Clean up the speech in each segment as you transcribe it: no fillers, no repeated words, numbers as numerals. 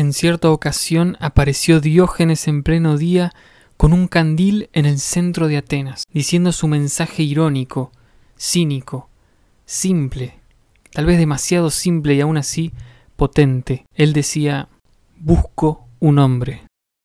En cierta ocasión apareció Diógenes en pleno día con un candil en el centro de Atenas, diciendo su mensaje irónico, cínico, simple, tal vez demasiado simple y aún así potente. Él decía: busco un hombre.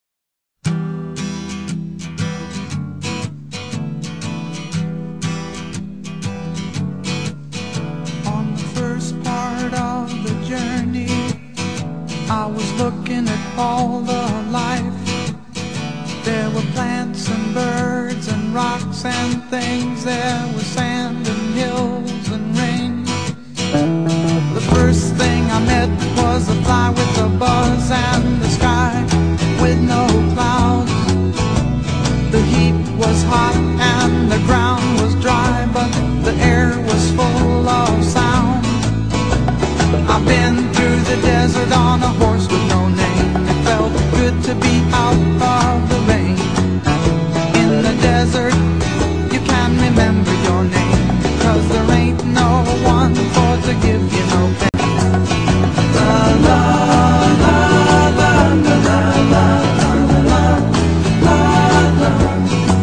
On the first part of the journey, I was looking at all the life. There were plants and birds and rocks and things. There was sand and hills and rain. The first thing I met was a fly with a buzz and the sky with no clouds. The heat was hot and the ground was dry, but the air was full of sound. I've been through the desert on a horse with no name. It felt good to be out of the rain. In the desert, you can remember your name, 'cause there ain't no one for to give you no pain. La la la la la la la la la la.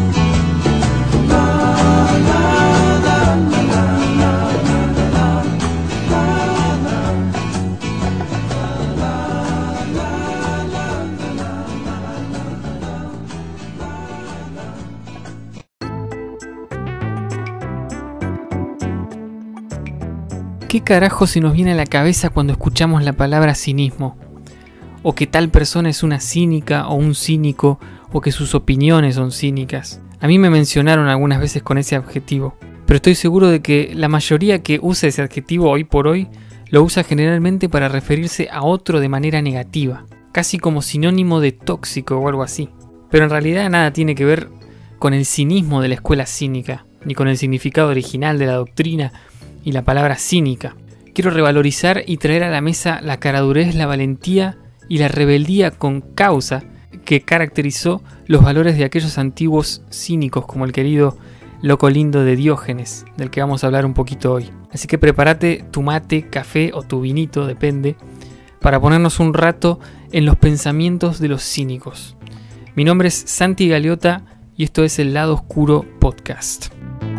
¿Qué carajo se nos viene a la cabeza cuando escuchamos la palabra cinismo? O que tal persona es una cínica o un cínico, o que sus opiniones son cínicas. A mí me mencionaron algunas veces con ese adjetivo, pero estoy seguro de que la mayoría que usa ese adjetivo hoy por hoy lo usa generalmente para referirse a otro de manera negativa, casi como sinónimo de tóxico o algo así. Pero en realidad nada tiene que ver con el cinismo de la escuela cínica, ni con el significado original de la doctrina y la palabra cínica. Quiero revalorizar y traer a la mesa la caradurez, la valentía y la rebeldía con causa que caracterizó los valores de aquellos antiguos cínicos como el querido loco lindo de Diógenes, del que vamos a hablar un poquito hoy. Así que prepárate tu mate, café o tu vinito, depende, para ponernos un rato en los pensamientos de los cínicos. Mi nombre es Santi Galeota y esto es El Lado Oscuro Podcast.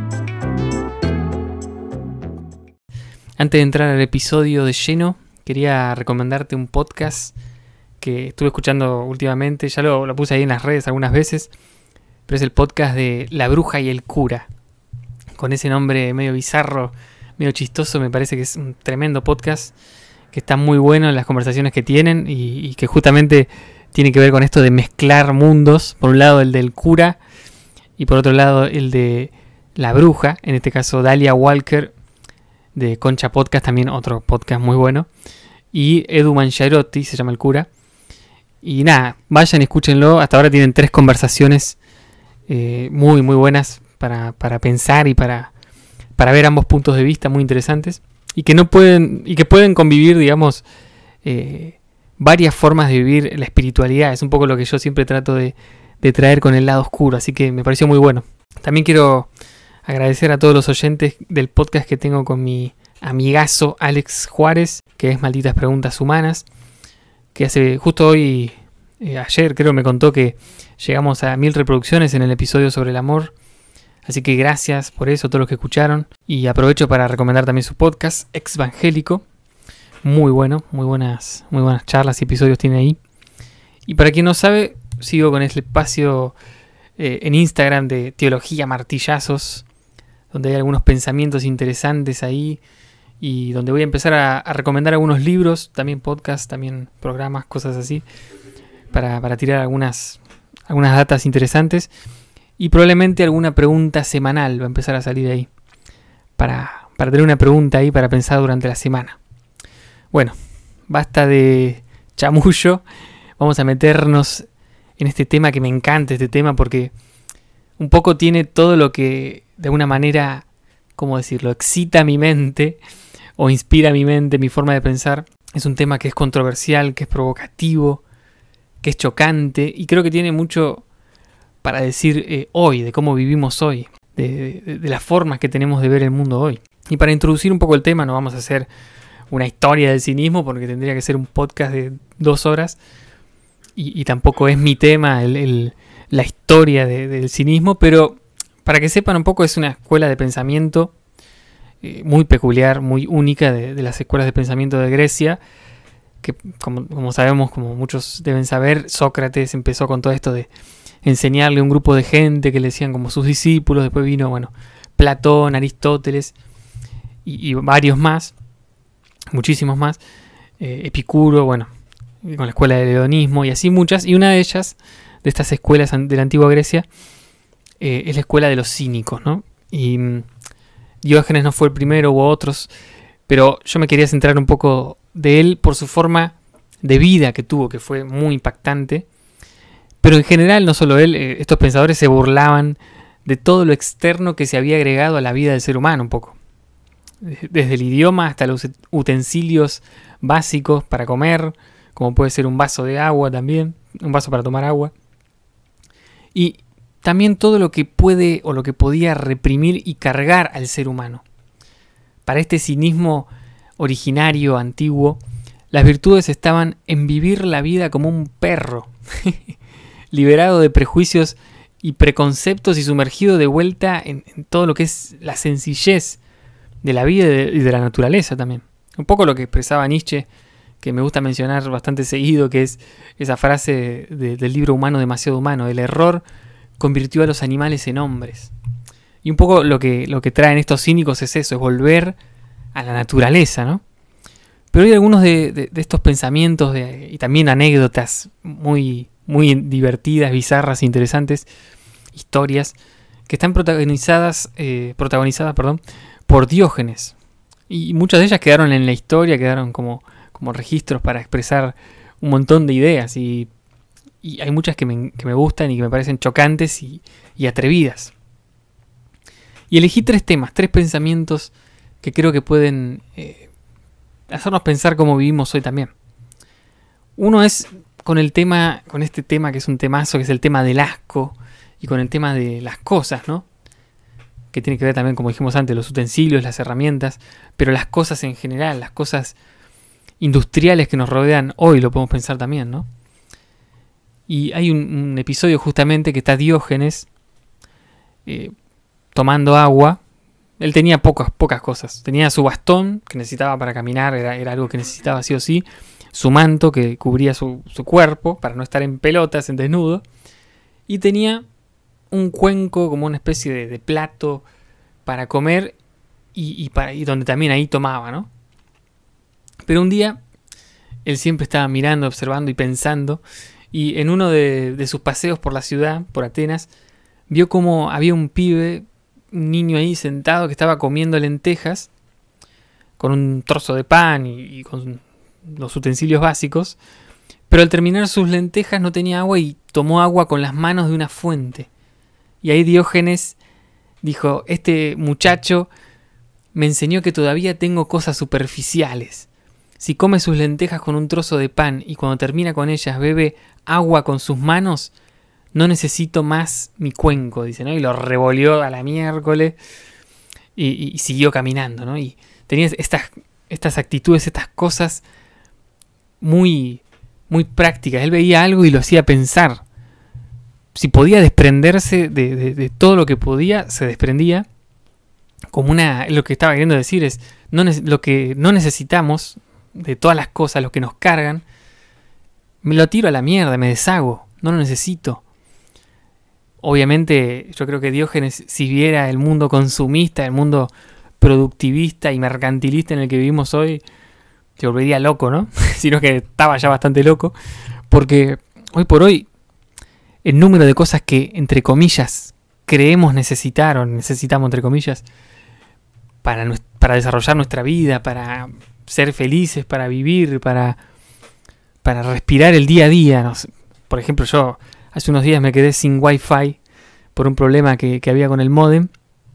Antes de entrar al episodio de lleno, quería recomendarte un podcast que estuve escuchando últimamente. Ya lo puse ahí en las redes algunas veces, pero es el podcast de La Bruja y el Cura. Con ese nombre medio bizarro, medio chistoso, me parece que es un tremendo podcast, que está muy bueno en las conversaciones que tienen y que justamente tiene que ver con esto de mezclar mundos. Por un lado el del cura y por otro lado el de la bruja, en este caso Dalia Walker, de Concha Podcast, también otro podcast muy bueno, y Edu Mangiarotti, se llama el cura. Y nada, vayan y escúchenlo. Hasta ahora tienen 3 conversaciones muy muy buenas para pensar y para ver ambos puntos de vista muy interesantes, y que pueden convivir, digamos, varias formas de vivir la espiritualidad. Es un poco lo que yo siempre trato de traer con el lado oscuro, así que me pareció muy bueno. También quiero agradecer a todos los oyentes del podcast que tengo con mi amigazo Alex Juárez, que es Malditas Preguntas Humanas, que hace justo hoy, ayer creo, me contó que llegamos a 1000 reproducciones en el episodio sobre el amor. Así que gracias por eso a todos los que escucharon. Y aprovecho para recomendar también su podcast, Exvangélico. Muy bueno, muy buenas charlas y episodios tiene ahí. Y para quien no sabe, sigo con este espacio en Instagram de Teología Martillazos, donde hay algunos pensamientos interesantes ahí, y donde voy a empezar a recomendar algunos libros, también podcasts, también programas, cosas así, para tirar algunas datas interesantes, y probablemente alguna pregunta semanal va a empezar a salir ahí, para tener una pregunta ahí para pensar durante la semana. Bueno, basta de chamullo, vamos a meternos en este tema, que me encanta este tema, porque un poco tiene todo lo que de alguna manera, ¿cómo decirlo?, excita mi mente o inspira mi mente, mi forma de pensar. Es un tema que es controversial, que es provocativo, que es chocante, y creo que tiene mucho para decir hoy, de cómo vivimos hoy, de las formas que tenemos de ver el mundo hoy. Y para introducir un poco el tema, no vamos a hacer una historia del cinismo, porque tendría que ser un podcast de 2 horas, y tampoco es mi tema la historia del cinismo, pero para que sepan un poco, es una escuela de pensamiento muy peculiar, muy única de las escuelas de pensamiento de Grecia, que como sabemos, como muchos deben saber, Sócrates empezó con todo esto de enseñarle a un grupo de gente que le decían como sus discípulos. Después vino, Platón, Aristóteles y varios más, muchísimos más, Epicuro, con la escuela del hedonismo y así muchas. Y una de ellas, de estas escuelas de la antigua Grecia, es la escuela de los cínicos, ¿no? Y Diógenes no fue el primero, hubo otros, pero yo me quería centrar un poco de él por su forma de vida que tuvo, que fue muy impactante. Pero en general, no solo él, estos pensadores se burlaban de todo lo externo que se había agregado a la vida del ser humano un poco. Desde el idioma hasta los utensilios básicos para comer, como puede ser un vaso de agua también, un vaso para tomar agua. Y también todo lo que puede o lo que podía reprimir y cargar al ser humano. Para este cinismo originario, antiguo, las virtudes estaban en vivir la vida como un perro, liberado de prejuicios y preconceptos y sumergido de vuelta en todo lo que es la sencillez de la vida y de la naturaleza también. Un poco lo que expresaba Nietzsche, que me gusta mencionar bastante seguido, que es esa frase del libro Humano demasiado humano: el error convirtió a los animales en hombres. Y un poco lo que traen estos cínicos es eso, es volver a la naturaleza, ¿no? Pero hay algunos de estos pensamientos y también anécdotas muy, muy divertidas, bizarras, interesantes, historias que están protagonizadas por Diógenes. Y muchas de ellas quedaron en la historia, quedaron como registros para expresar un montón de ideas. Y hay muchas que me gustan y que me parecen chocantes y atrevidas. Y elegí 3 temas, 3 pensamientos que creo que pueden hacernos pensar cómo vivimos hoy también. Uno es con este tema que es un temazo, que es el tema del asco, y con el tema de las cosas, ¿no? Que tiene que ver también, como dijimos antes, los utensilios, las herramientas, pero las cosas en general, las cosas industriales que nos rodean hoy, lo podemos pensar también, ¿no? Y hay un episodio justamente que está Diógenes tomando agua. Él tenía pocas cosas. Tenía su bastón que necesitaba para caminar, era algo que necesitaba sí o sí. Su manto que cubría su cuerpo para no estar en pelotas, en desnudo. Y tenía un cuenco, como una especie de plato para comer y donde también ahí tomaba, ¿no? Pero un día él siempre estaba mirando, observando y pensando. Y en uno de sus paseos por la ciudad, por Atenas, vio como había un pibe, un niño ahí sentado que estaba comiendo lentejas con un trozo de pan y con los utensilios básicos, pero al terminar sus lentejas no tenía agua y tomó agua con las manos de una fuente. Y ahí Diógenes dijo: este muchacho me enseñó que todavía tengo cosas superficiales. Si come sus lentejas con un trozo de pan y cuando termina con ellas bebe agua con sus manos, no necesito más mi cuenco, dice, ¿no? Y lo revolvió a la miércoles y siguió caminando, ¿no? Y tenía estas actitudes, estas cosas muy, muy prácticas. Él veía algo y lo hacía pensar. Si podía desprenderse de todo lo que podía, se desprendía. Lo que estaba queriendo decir es, lo que no necesitamos de todas las cosas, los que nos cargan, me lo tiro a la mierda, me deshago, no lo necesito. Obviamente yo creo que Diógenes, si viera el mundo consumista, el mundo productivista y mercantilista en el que vivimos hoy, se volvería loco, ¿no? Sino que estaba ya bastante loco, porque hoy por hoy el número de cosas que, entre comillas, creemos necesitar o necesitamos, entre comillas, para desarrollar nuestra vida, para ser felices, para vivir, para respirar el día a día. No sé. Por ejemplo, yo hace unos días me quedé sin Wi-Fi por un problema que había con el módem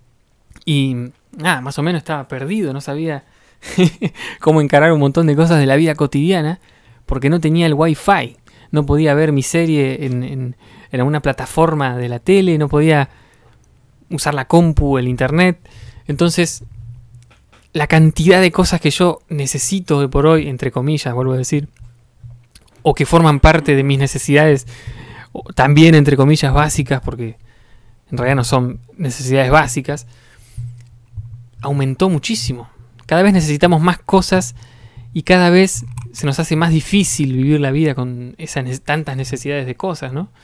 y más o menos estaba perdido, no sabía cómo encarar un montón de cosas de la vida cotidiana porque no tenía el Wi-Fi. No podía ver mi serie en alguna plataforma de la tele, no podía usar la compu, el internet. Entonces, la cantidad de cosas que yo necesito hoy por hoy, entre comillas, vuelvo a decir, o que forman parte de mis necesidades, también entre comillas básicas, porque en realidad no son necesidades básicas, aumentó muchísimo. Cada vez necesitamos más cosas y cada vez se nos hace más difícil vivir la vida con esas tantas necesidades de cosas, ¿no?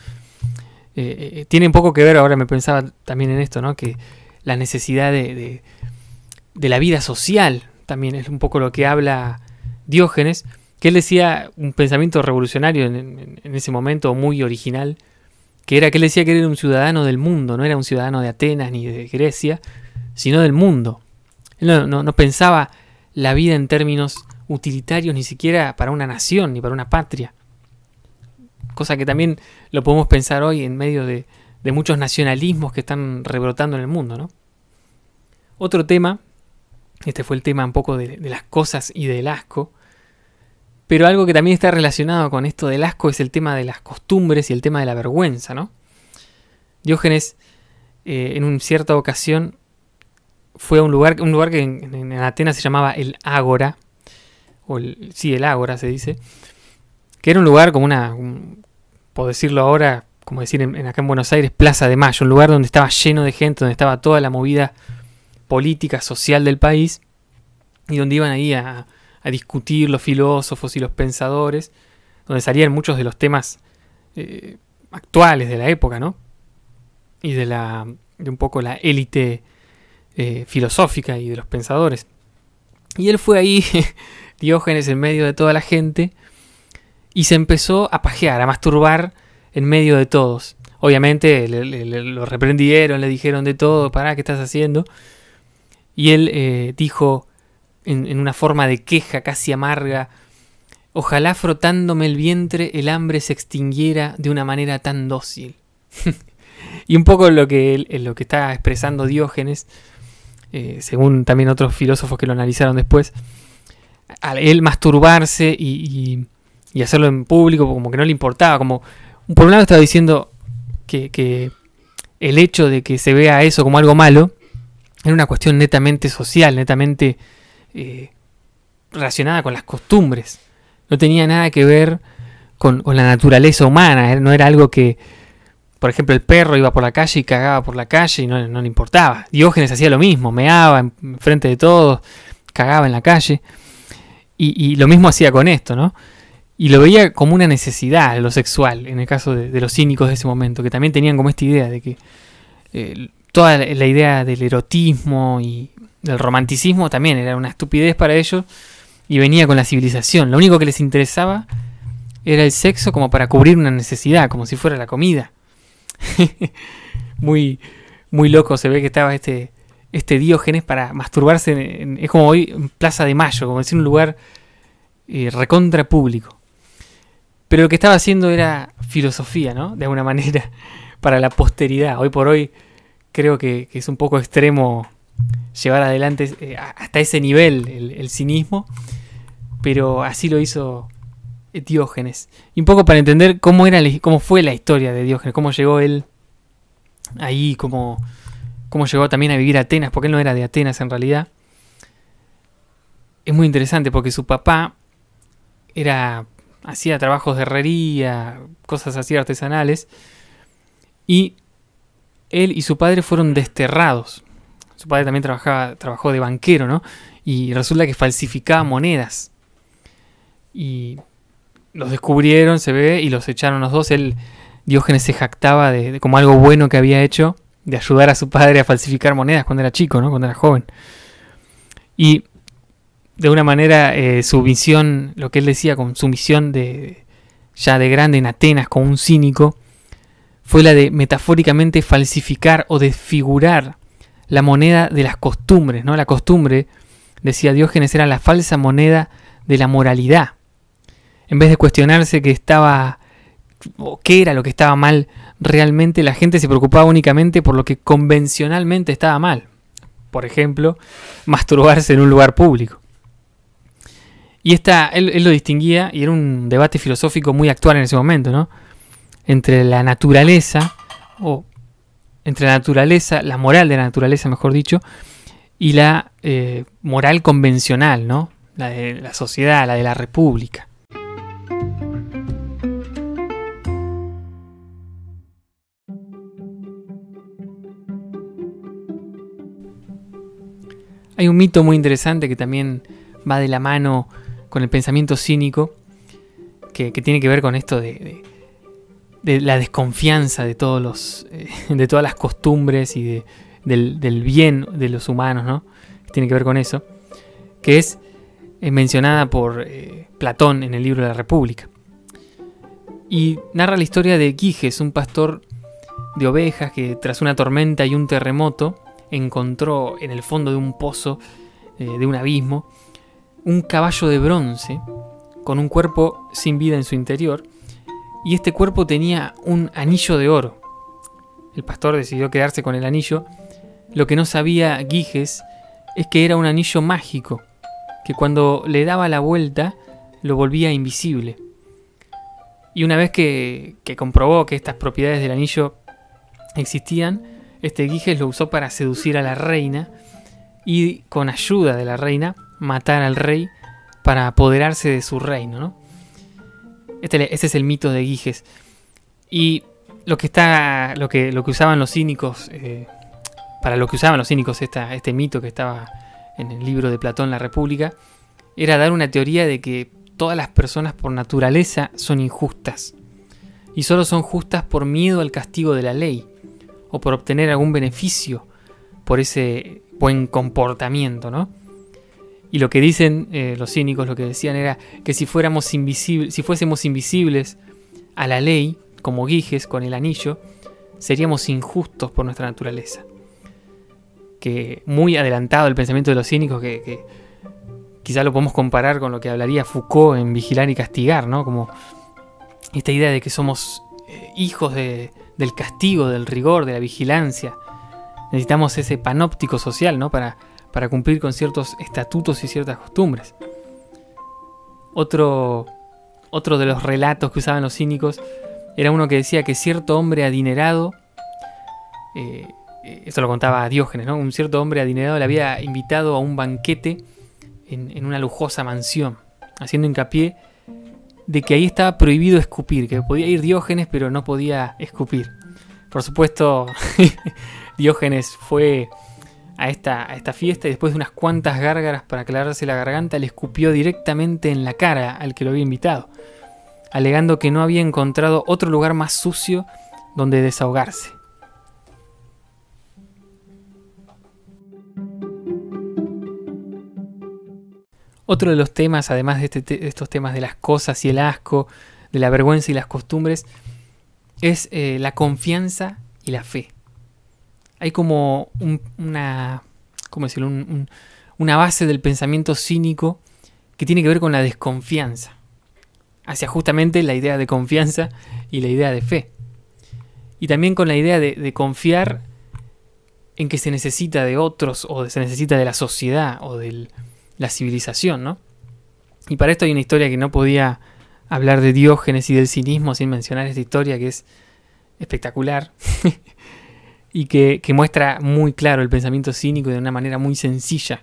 Tiene un poco que ver, ahora me pensaba también en esto, ¿no? Que la necesidad de la vida social también es un poco lo que habla Diógenes, que él decía un pensamiento revolucionario en ese momento, muy original, que él decía que era un ciudadano del mundo, no era un ciudadano de Atenas ni de Grecia, sino del mundo. Él no pensaba la vida en términos utilitarios ni siquiera para una nación ni para una patria. Cosa que también lo podemos pensar hoy en medio de muchos nacionalismos que están rebrotando en el mundo, ¿no? Otro tema, este fue el tema un poco de las cosas y del asco, pero algo que también está relacionado con esto del asco es el tema de las costumbres y el tema de la vergüenza, ¿no? Diógenes, en una cierta ocasión, fue a un lugar que en Atenas se llamaba el Ágora, el Ágora se dice, que era un lugar como por decirlo ahora, como decir acá en Buenos Aires, Plaza de Mayo, un lugar donde estaba lleno de gente, donde estaba toda la movida política, social del país, y donde iban ahí a discutir los filósofos y los pensadores, donde salían muchos de los temas actuales de la época, ¿no? Y de un poco la élite filosófica y de los pensadores. Y él fue ahí, Diógenes, en medio de toda la gente, y se empezó a pajear, a masturbar en medio de todos. Obviamente lo reprendieron, le dijeron de todo, pará, ¿qué estás haciendo? Y él dijo en una forma de queja casi amarga: ojalá frotándome el vientre el hambre se extinguiera de una manera tan dócil. Y un poco lo que está expresando Diógenes, según también otros filósofos que lo analizaron después, al él masturbarse y hacerlo en público como que no le importaba, como por un lado estaba diciendo que el hecho de que se vea eso como algo malo era una cuestión netamente social, netamente relacionada con las costumbres, no tenía nada que ver con la naturaleza humana, no era algo que, por ejemplo, el perro iba por la calle y cagaba por la calle y no le importaba. Diógenes hacía lo mismo, meaba en frente de todos, cagaba en la calle, y lo mismo hacía con esto, ¿no? Y lo veía como una necesidad, lo sexual, en el caso de los cínicos de ese momento, que también tenían como esta idea de que toda la idea del erotismo y del romanticismo también era una estupidez para ellos y venía con la civilización. Lo único que les interesaba era el sexo como para cubrir una necesidad, como si fuera la comida. muy, muy loco se ve que estaba este Diógenes para masturbarse, es como hoy en Plaza de Mayo, como decir un lugar recontra público. Pero lo que estaba haciendo era filosofía, ¿no? De alguna manera, para la posteridad. Hoy por hoy creo que es un poco extremo llevar adelante hasta ese nivel el cinismo, pero así lo hizo Diógenes. Y un poco para entender cómo fue la historia de Diógenes, cómo llegó él ahí, cómo llegó también a vivir a Atenas, porque él no era de Atenas en realidad. Es muy interesante porque su papá hacía trabajos de herrería, cosas así artesanales, y él y su padre fueron desterrados. Su padre también trabajó de banquero, ¿no? Y resulta que falsificaba monedas. Y los descubrieron, se ve, y los echaron los dos. Diógenes se jactaba de como algo bueno que había hecho, de ayudar a su padre a falsificar monedas cuando era chico, ¿no? Cuando era joven. Y de una manera su visión, lo que él decía con su misión ya de grande en Atenas, como un cínico, fue la de metafóricamente falsificar o desfigurar la moneda de las costumbres, ¿no? La costumbre, decía Diógenes, era la falsa moneda de la moralidad. En vez de cuestionarse qué era lo que estaba mal realmente, la gente se preocupaba únicamente por lo que convencionalmente estaba mal. Por ejemplo, masturbarse en un lugar público. Y él lo distinguía, y era un debate filosófico muy actual en ese momento, ¿no? Entre la naturaleza, la moral de la naturaleza, mejor dicho, y la moral convencional, ¿no? La de la sociedad, la de la república. Hay un mito muy interesante que también va de la mano con el pensamiento cínico, que tiene que ver con esto de la desconfianza de de todas las costumbres y del bien de los humanos, ¿no? Tiene que ver con eso, que es mencionada por Platón en el libro de la República. Y narra la historia de Giges, un pastor de ovejas que tras una tormenta y un terremoto encontró en el fondo de un pozo, de un abismo, un caballo de bronce con un cuerpo sin vida en su interior, y este cuerpo tenía un anillo de oro. El pastor decidió quedarse con el anillo. Lo que no sabía Giges es que era un anillo mágico, que cuando le daba la vuelta lo volvía invisible. Y una vez que comprobó que estas propiedades del anillo existían, Giges lo usó para seducir a la reina y, con ayuda de la reina, matar al rey para apoderarse de su reino, ¿no? Este es el mito de Giges. Y lo que usaban los cínicos, para lo que usaban los cínicos este mito que estaba en el libro de Platón, La República, era dar una teoría de que todas las personas por naturaleza son injustas y solo son justas por miedo al castigo de la ley o por obtener algún beneficio por ese buen comportamiento, ¿no? Y lo que dicen los cínicos, lo que decían era que si fuésemos invisibles a la ley, como Giges con el anillo, seríamos injustos por nuestra naturaleza. Que muy adelantado el pensamiento de los cínicos, que quizá lo podemos comparar con lo que hablaría Foucault en Vigilar y Castigar, ¿no? Como esta idea de que somos hijos del castigo, del rigor, de la vigilancia. Necesitamos ese panóptico social, ¿no? Para cumplir con ciertos estatutos y ciertas costumbres. Otro de los relatos que usaban los cínicos era uno que decía que cierto hombre adinerado, esto lo contaba Diógenes, ¿no? Un cierto hombre adinerado le había invitado a un banquete en una lujosa mansión, haciendo hincapié de que ahí estaba prohibido escupir, que podía ir Diógenes pero no podía escupir. Por supuesto, Diógenes fue a esta fiesta y después de unas cuantas gárgaras para aclararse la garganta, le escupió directamente en la cara al que lo había invitado, alegando que no había encontrado otro lugar más sucio donde desahogarse. Otro de los temas, además de estos temas de las cosas y el asco, de la vergüenza y las costumbres, es la confianza y la fe. Hay como una base del pensamiento cínico que tiene que ver con la desconfianza, hacia justamente la idea de confianza y la idea de fe. Y también con la idea de confiar en que se necesita de otros, o se necesita de la sociedad, o de la civilización, ¿no? Y para esto hay una historia que no podía hablar de Diógenes y del cinismo sin mencionar esta historia, que es espectacular y que muestra muy claro el pensamiento cínico de una manera muy sencilla.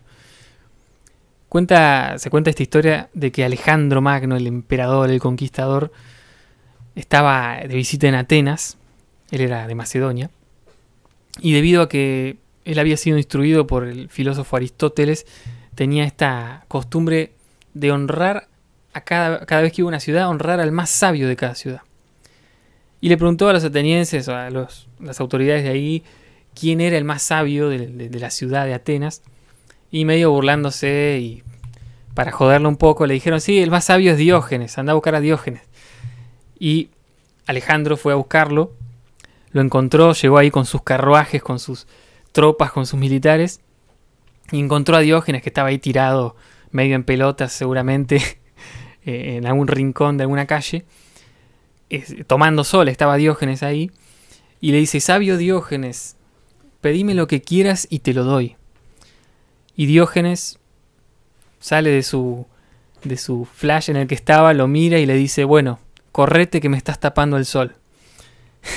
Se cuenta esta historia de que Alejandro Magno, el emperador, el conquistador, estaba de visita en Atenas. Él era de Macedonia, y debido a que él había sido instruido por el filósofo Aristóteles, tenía esta costumbre de honrar a cada vez que iba a una ciudad, honrar al más sabio de cada ciudad. Y le preguntó a los atenienses, a las autoridades de ahí, quién era el más sabio de la ciudad de Atenas. Y medio burlándose y para joderlo un poco, le dijeron, sí, el más sabio es Diógenes, anda a buscar a Diógenes. Y Alejandro fue a buscarlo, lo encontró, llegó ahí con sus carruajes, con sus tropas, con sus militares, y encontró a Diógenes, que estaba ahí tirado, medio en pelotas seguramente, en algún rincón de alguna calle, tomando sol. Estaba Diógenes ahí, y le dice, sabio Diógenes, pedime lo que quieras y te lo doy. Y Diógenes sale de su flash en el que estaba, lo mira y le dice, bueno, correte que me estás tapando el sol.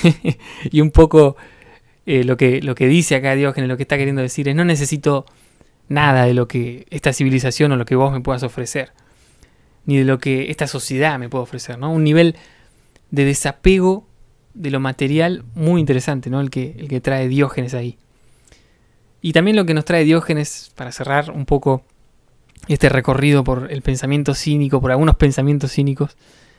Y un poco lo que dice acá Diógenes, lo que está queriendo decir es, no necesito nada de lo que esta civilización o lo que vos me puedas ofrecer, ni de lo que esta sociedad me puede ofrecer, ¿no? Un nivel de desapego de lo material muy interesante, ¿no? El que trae Diógenes ahí. Y también lo que nos trae Diógenes, para cerrar un poco este recorrido por el pensamiento cínico, por algunos pensamientos cínicos,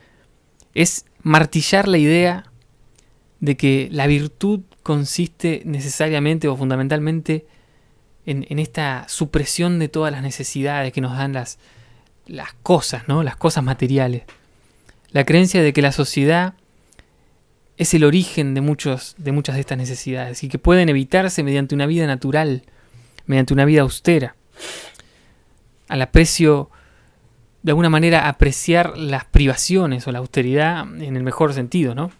es martillar la idea de que la virtud consiste necesariamente o fundamentalmente en esta supresión de todas las necesidades que nos dan las cosas, ¿no? Las cosas materiales. La creencia de que la sociedad es el origen de muchas de estas necesidades y que pueden evitarse mediante una vida natural, mediante una vida austera. Al aprecio, de alguna manera, apreciar las privaciones o la austeridad en el mejor sentido, ¿no?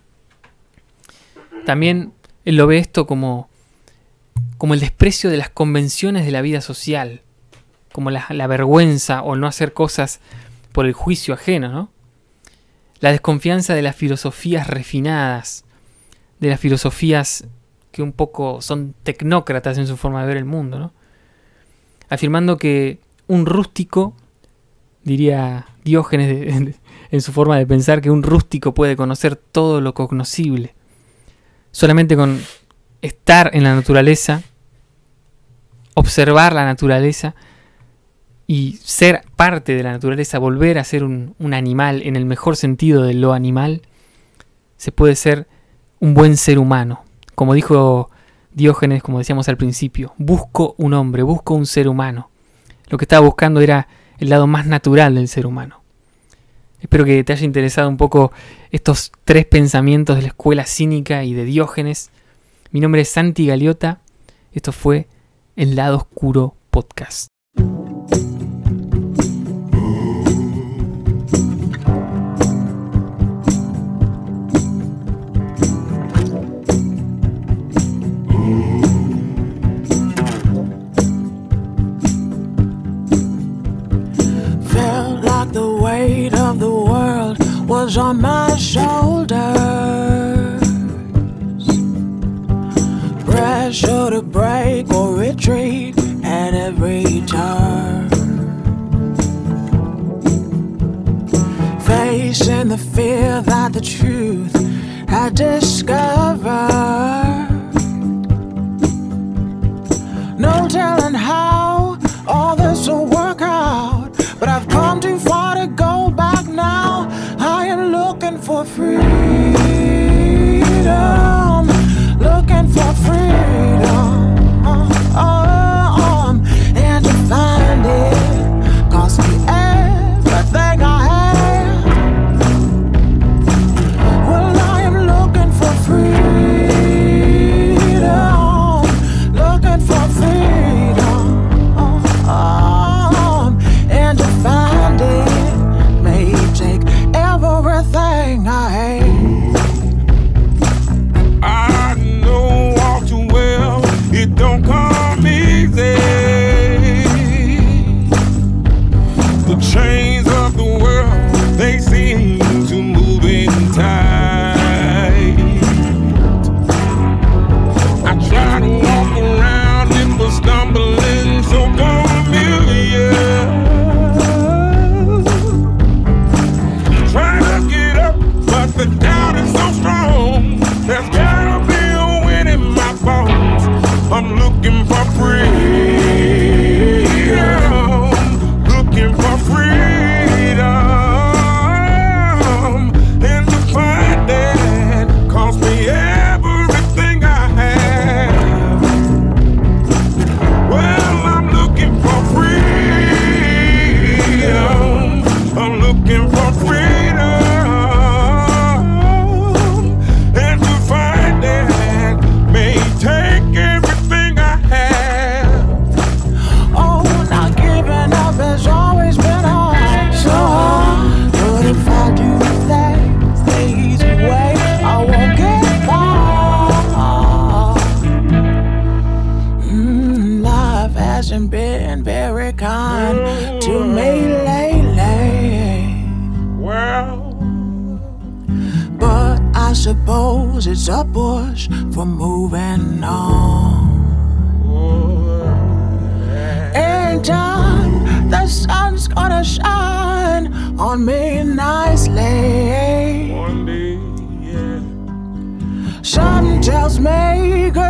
También él lo ve esto como el desprecio de las convenciones de la vida social, como la vergüenza o no hacer cosas por el juicio ajeno, ¿no? La desconfianza de las filosofías refinadas, de las filosofías que un poco son tecnócratas en su forma de ver el mundo, ¿no? Afirmando que un rústico, diría Diógenes en su forma de pensar, que un rústico puede conocer todo lo cognoscible. Solamente con estar en la naturaleza, observar la naturaleza y ser parte de la naturaleza, volver a ser un animal en el mejor sentido de lo animal, se puede ser un buen ser humano. Como dijo Diógenes, como decíamos al principio, busco un hombre, busco un ser humano. Lo que estaba buscando era el lado más natural del ser humano. Espero que te haya interesado un poco estos 3 pensamientos de la escuela cínica y de Diógenes. Mi nombre es Santi Galiota. Esto fue El Lado Oscuro Podcast. Felt like the weight of the world was on my shoulders. Pressure to break or retreat at every turn. Facing the fear that the truth had discovered. No telling how all this will work out, but I've come too far to go back now. I am looking for freedom, looking for freedom, and to find it cost me everything I have. Well, I am looking for freedom, looking for freedom, and to find it may take everything I hate. I know all too well it don't come easy. The chains of the world, they seem to move in tight. I try to walk around it, but stumbling so familiar. Trying to get up, but the doubt is so strong. There's gotta be a wind in my bones. I'm looking for freedom, looking for freedom, and to find that cost me everything I have. Well, I'm looking for freedom, I'm looking for freedom. Take everything I have. Oh, not giving up has always been hard, so hard. But if I do things the easy way, I won't get far. Life hasn't been very kind to me lately. Well, But I suppose it's a push for moving on. oh, yeah. time the sun's gonna shine on me nicely. One day, yeah. Something tells me good